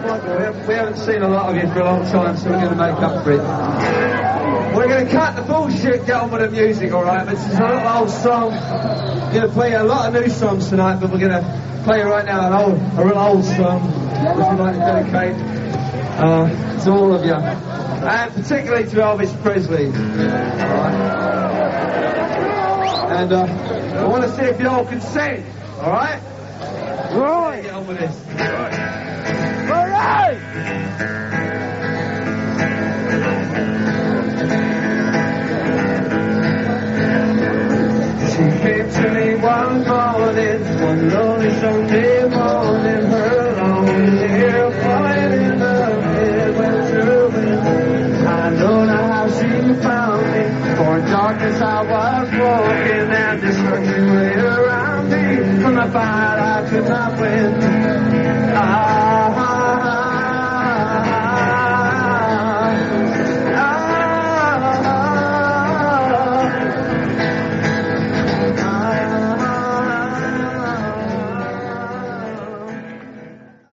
We haven't seen a lot of you for a long time, so we're going to make up for it. We're going to cut the bullshit, get on with the music, alright? This is a little old song. We're going to play a lot of new songs tonight, but we're going to play right now a real old song, which we'd like to dedicate to all of you. And particularly to Elvis Presley. Alright? And I want to see if you all can sing, alright? Right. Get on with this. Alright! She came to me one morning, one lonely Sunday morning, her long hair falling in her head went through it. I don't know how she found me, for in darkness I was walking, and destruction lay around me. From the fire I could not win.